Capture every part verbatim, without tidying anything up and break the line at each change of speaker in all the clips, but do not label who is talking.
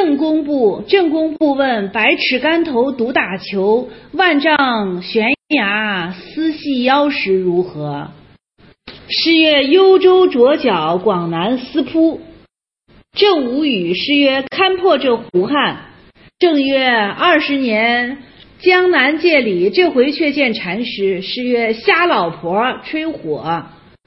正宫部，正宫部问：百尺竿头独打球，万丈悬崖丝细腰时如何？诗曰：幽州浊角，广南丝铺。正无语，诗曰：勘破这胡汉。正曰：二十年江南界里，这回却见禅师。诗曰：瞎老婆吹火。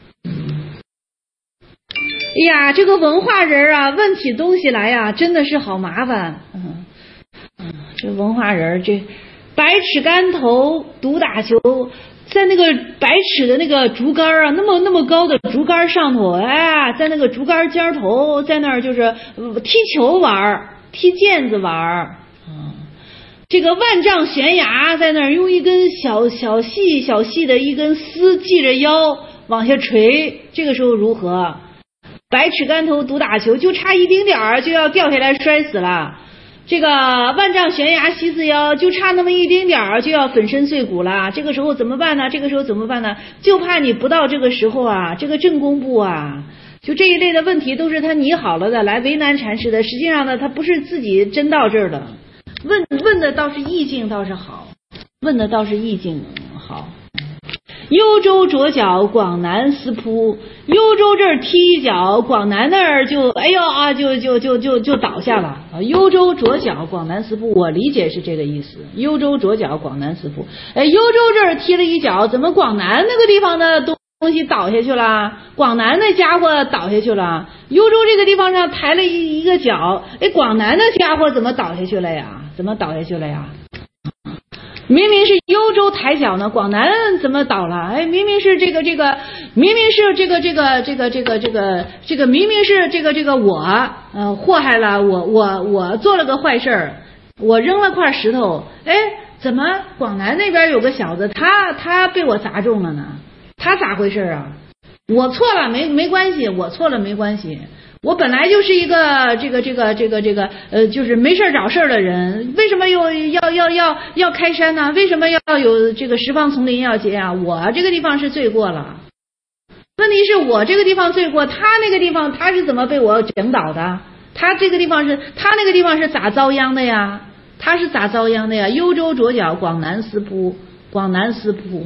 哎呀，这个文化人啊，问起东西来呀、啊，真的是好麻烦。嗯嗯，这文化人，这百尺竿头独打球，在那个百尺的那个竹竿啊，那么那么高的竹竿上头，哎，在那个竹竿尖头，在那儿就是踢球玩，踢毽子玩。嗯，这个万丈悬崖在那儿用一根小小细小细的一根丝系着腰往下垂，这个时候如何？百尺竿头独打球，就差一丁点儿就要掉下来摔死了。这个万丈悬崖西四腰，就差那么一丁点儿就要粉身碎骨了。这个时候怎么办呢？这个时候怎么办呢？就怕你不到这个时候啊，这个正宫部啊，就这一类的问题都是他拟好了的，来为难禅师的。实际上呢，他不是自己真到这儿的，问问的倒是意境倒是好，问的倒是意境好。幽州浊角，广南丝铺。幽州这儿踢一脚，广南那儿就哎呦啊，就就就就就倒下了。幽州浊角，广南丝铺，我理解是这个意思。幽州浊角，广南丝铺。哎，幽州这儿踢了一脚，怎么广南那个地方的东东西倒下去了？广南那家伙倒下去了。幽州这个地方上抬了一一个脚，哎，广南那家伙怎么倒下去了呀？怎么倒下去了呀？明明是幽州抬脚呢，广南怎么倒了？哎，明明是这个这个，明明是这个这个这个这个这个这个，明明是这个这个我呃祸害了我我我做了个坏事儿，我扔了块石头，哎，怎么广南那边有个小子，他他被我砸中了呢？他咋回事啊？我错了，没没关系，我错了没关系。我本来就是一个这个这个这个这个呃，就是没事找事的人，为什么又要要要要开山呢？为什么要有这个十方丛林要结啊？我这个地方是罪过了，问题是我这个地方罪过，他那个地方他是怎么被我整倒的？他这个地方是他那个地方是咋遭殃的呀？他是咋遭殃的呀？幽州浊角，广南丝铺，广南丝铺。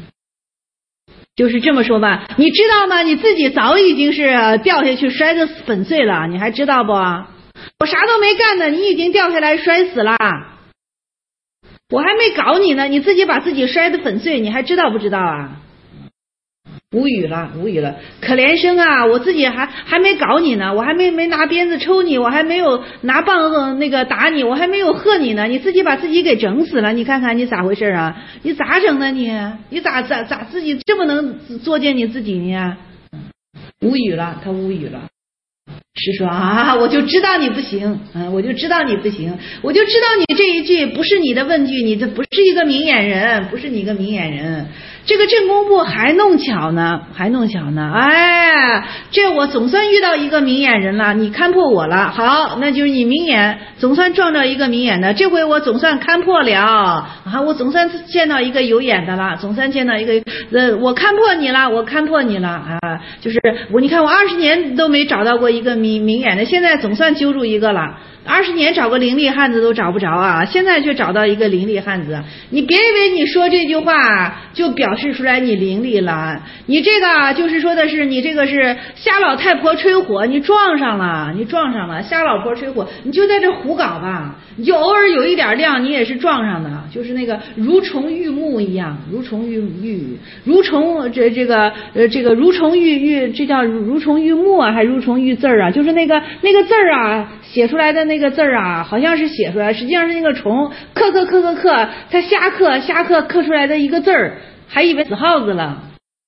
就是这么说吧，你知道吗？你自己早已经是掉下去摔得粉碎了，你还知道不？我啥都没干呢，你已经掉下来摔死了，我还没搞你呢，你自己把自己摔得粉碎，你还知道不知道啊？无语了，无语了，可怜生啊！我自己还还没搞你呢，我还没没拿鞭子抽你，我还没有拿棒那个打你，我还没有喝你呢，你自己把自己给整死了，你看看你咋回事啊？你咋整的你？你咋咋咋自己这么能作践你自己呢？无语了，他无语了。是说啊，我就知道你不行，嗯，我就知道你不行，我就知道你这一句不是你的问句，你这不是一个明眼人，不是你一个明眼人。这个正宫部还弄巧呢，还弄巧呢，哎，这我总算遇到一个明眼人了，你看破我了，好，那就是你明眼，总算撞到一个明眼的，这回我总算看破了啊，我总算见到一个有眼的了，总算见到一个，呃，我看破你了，我看破你了啊，就是我，你看我二十年都没找到过一个明明眼的，现在总算揪住一个了。二十年找个伶俐汉子都找不着啊，现在却找到一个伶俐汉子。你别以为你说这句话就表示出来你伶俐了，你这个就是说的是你这个是瞎老太婆吹火，你撞上了，你撞上了，瞎老婆吹火，你就在这胡搞吧，你就偶尔有一点亮，你也是撞上的，就是那个如虫遇木一样，如虫遇遇，如虫这这个呃这个如虫遇遇，这叫如虫遇木啊，还如虫遇字啊，就是那个那个字啊。写出来的那个字啊，好像是写出来，实际上是那个虫刻刻刻刻刻，他瞎刻瞎刻刻出来的一个字儿，还以为死耗子了。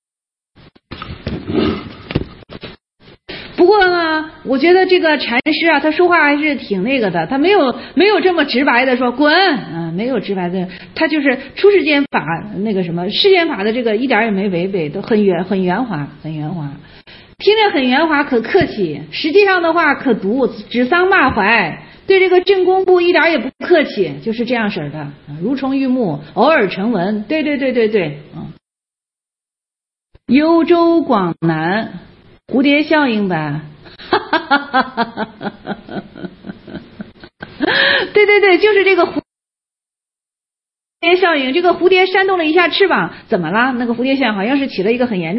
不过呢，我觉得这个禅师啊，他说话还是挺那个的，他没有没有这么直白的说滚，嗯，没有直白的，他就是出世间法那个什么世间法的这个一点也没违背，都很圆很圆滑，很圆滑。听着很圆滑可客气，实际上的话可毒，指桑骂槐，对这个正宫部一点也不客气，就是这样式的，如虫遇木，偶尔成文，对对对对对，嗯，幽州广南，蝴蝶效应吧，哈哈哈哈哈哈。 对对，就是这个蝴蝶效应。这个蝴蝶扇动了一下翅膀，怎么了？那个蝴蝶效应好像是起了一个很严重。